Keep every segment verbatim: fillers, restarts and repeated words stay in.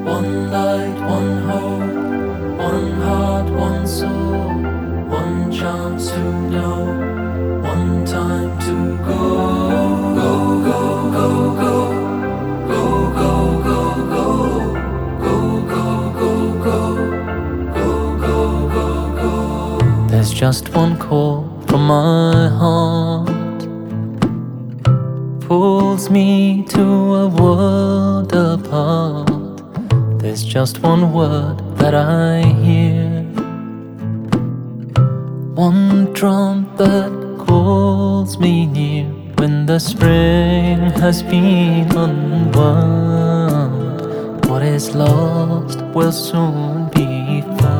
One light, one hope, one heart, one soul, one chance to know, one time to go. Go, go, go, go. Go, go, go, go. Go, go, go, go. Go, go, go, go. There's just one call from my heart, pulls me to a world apart. There's just one word that I hear, one trumpet calls me near. When the spring has been unwound, what is lost will soon be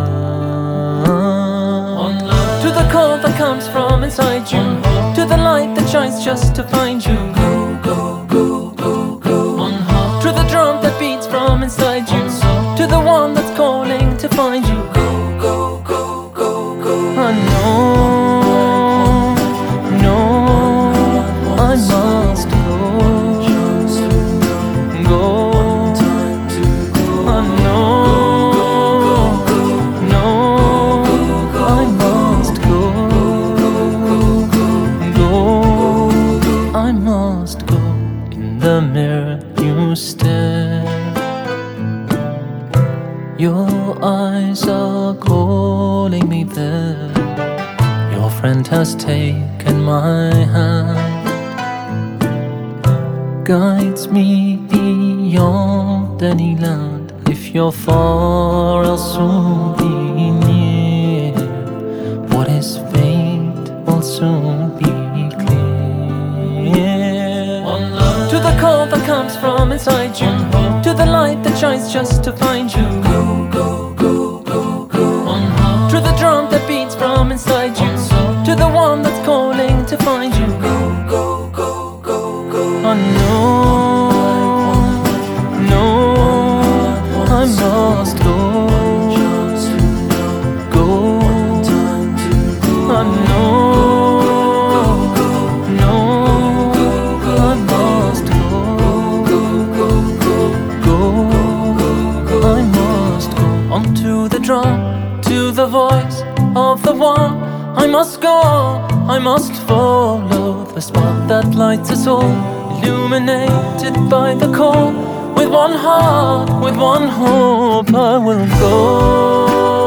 found. To the call that comes from inside you, to the light that shines just to find you. Go, go, go, go, go. To the drum that beats from inside you, to the one that's calling to find you. Go, go, go, go, go. I know, no, I must go. Go, I know, no, I must go. Go, I must go. In the mirror you stare, your eyes are calling me there. Your friend has taken my hand, guides me beyond any land. If you're far, I'll soon be near. What is faint will soon be clear. To the call that comes from inside you, to the light that shines just to find you. Go, go, go, go, go. To the drum that beats from inside you, to the one that's calling to find you. Go, go, go, go, go. I know, no, I must go. Go, I know, no, I must go. I must go onto the drum, to the voice of the one. I must go, I must follow the spark that lights us all, illuminated by the call. With one heart, with one hope, I will go.